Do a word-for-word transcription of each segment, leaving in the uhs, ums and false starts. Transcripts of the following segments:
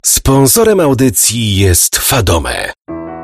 Sponsorem audycji jest Fadome.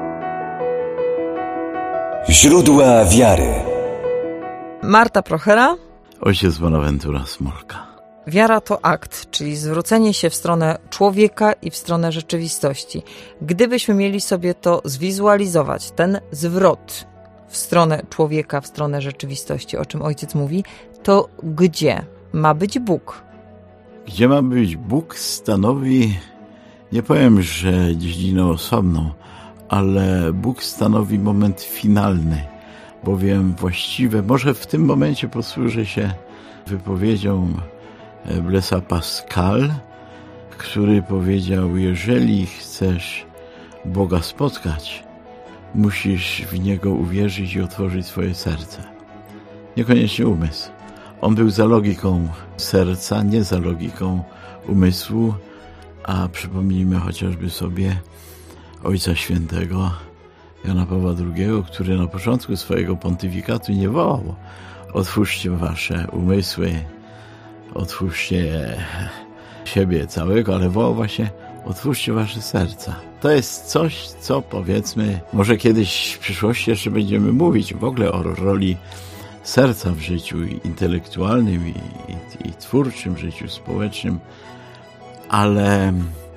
Źródła wiary. Marta Prochera. Ojciec Bonaventura Smolka. Wiara to akt, czyli zwrócenie się w stronę człowieka i w stronę rzeczywistości. Gdybyśmy mieli sobie to zwizualizować, ten zwrot w stronę człowieka, w stronę rzeczywistości, o czym ojciec mówi, to gdzie ma być Bóg? Gdzie ma być Bóg stanowi, nie powiem, że dziedzinę osobną, ale Bóg stanowi moment finalny, bowiem właściwe, może w tym momencie posłużę się wypowiedzią Blaisa Pascal, który powiedział: jeżeli chcesz Boga spotkać, musisz w Niego uwierzyć i otworzyć swoje serce. Niekoniecznie umysł. On był za logiką serca, nie za logiką umysłu, a przypomnijmy chociażby sobie Ojca Świętego Jana Pawła drugiego, który na początku swojego pontyfikatu nie wołał: otwórzcie wasze umysły, otwórzcie siebie całego, ale wołał właśnie: otwórzcie wasze serca. To jest coś, co powiedzmy, może kiedyś w przyszłości jeszcze będziemy mówić w ogóle o roli serca w życiu intelektualnym i, i, i twórczym, życiu społecznym, ale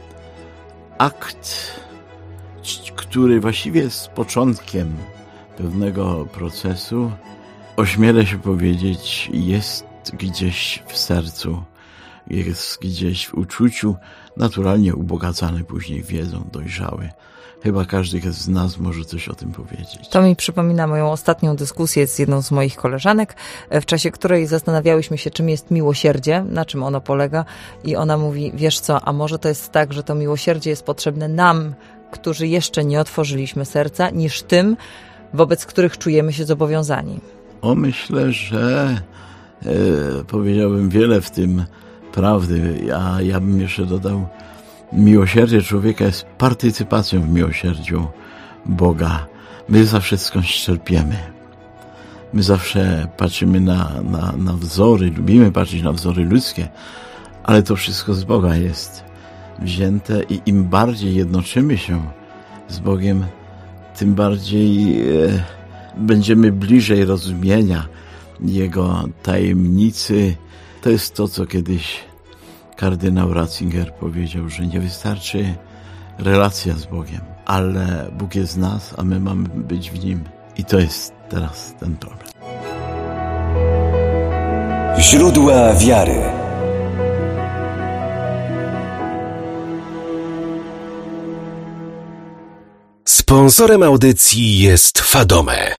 akt, który właściwie jest początkiem pewnego procesu, ośmielę się powiedzieć, jest gdzieś w sercu, jest gdzieś w uczuciu, naturalnie ubogacany później wiedzą, dojrzały. Chyba każdy z nas może coś o tym powiedzieć. To mi przypomina moją ostatnią dyskusję z jedną z moich koleżanek, w czasie której zastanawiałyśmy się, czym jest miłosierdzie, na czym ono polega, i ona mówi: wiesz co, a może to jest tak, że to miłosierdzie jest potrzebne nam, którzy jeszcze nie otworzyliśmy serca, niż tym, wobec których czujemy się zobowiązani. O, myślę, że e, powiedziałbym wiele w tym prawdy, a ja bym jeszcze dodał: miłosierdzie człowieka jest partycypacją w miłosierdziu Boga. My zawsze skądś czerpiemy. My zawsze patrzymy na, na, na wzory, lubimy patrzeć na wzory ludzkie, ale to wszystko z Boga jest wzięte i im bardziej jednoczymy się z Bogiem, tym bardziej e, będziemy bliżej rozumienia Jego tajemnicy. To jest to, co kiedyś kardynał Ratzinger powiedział, że nie wystarczy relacja z Bogiem, ale Bóg jest w nas, a my mamy być w Nim. I to jest teraz ten problem. Źródła wiary. Sponsorem audycji jest Fadome.